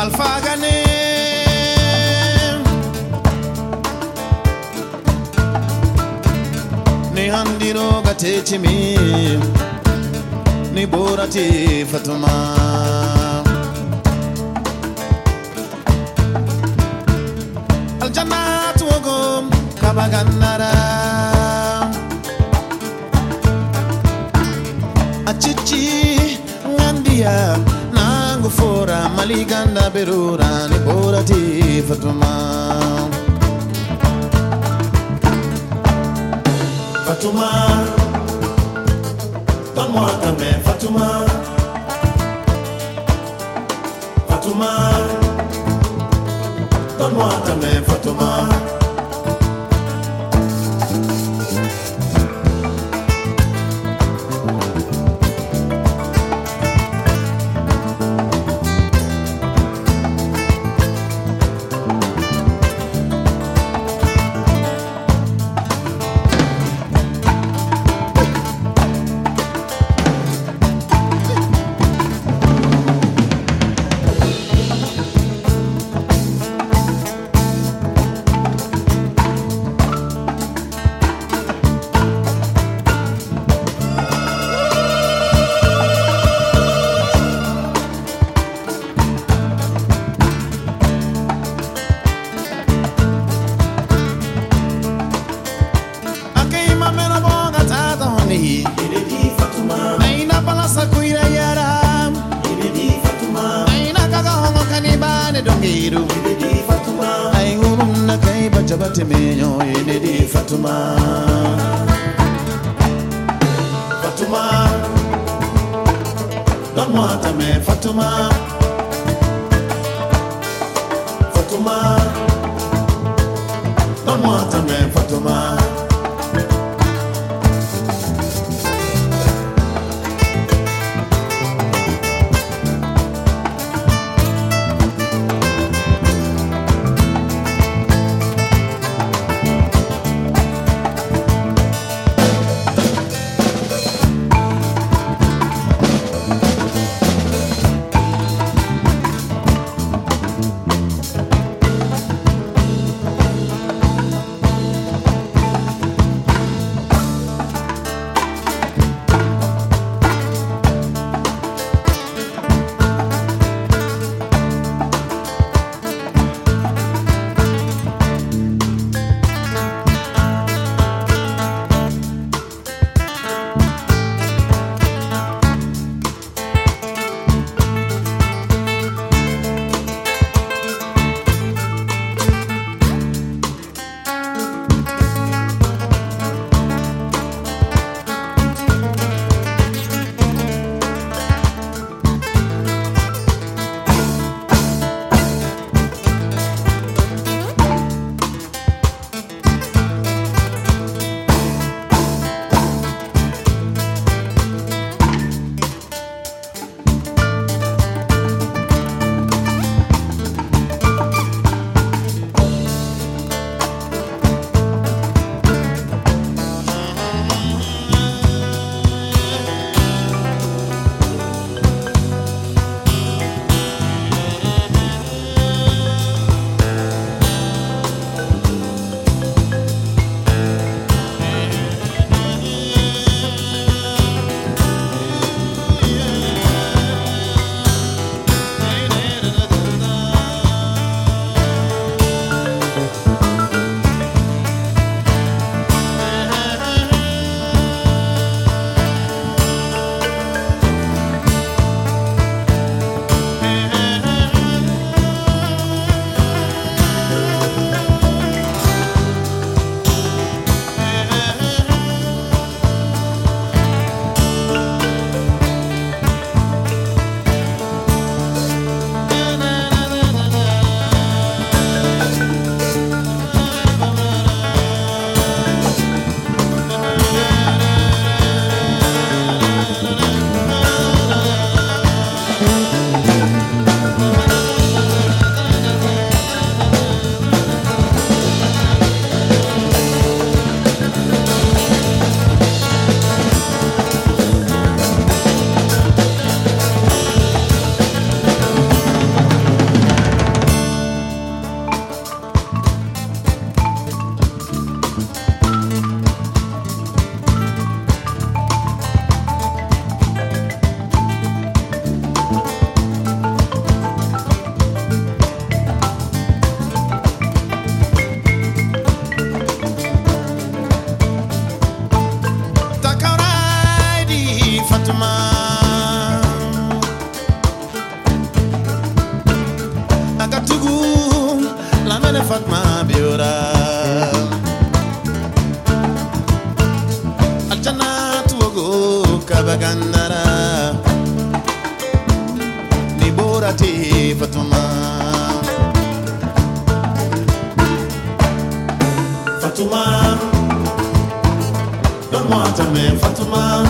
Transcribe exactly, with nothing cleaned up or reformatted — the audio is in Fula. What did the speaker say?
Alfagane Ni handiro gatechi mi Ni borati Fatuma Aljannatu ogum kabagannara Achichi ngandia nangu fora maliganda berura ni borati Fatuma Fatuma donne-moi ta main Fatuma Fatuma donne-moi ta main Fatuma Aina balasa kuira yara Ibedi Fatuma Aina kaga hongo kanibane dongiru Ibedi Fatuma Aingurun na kai bajabate menyo Ibedi Fatuma Fatuma donne-moi ta main Fatuma Fatuma donne-moi ta main Fatuma Fatma biura Aljannatu wogo kabagandara Niborati Fatuma Fatuma Donne-moi ta main Fatuma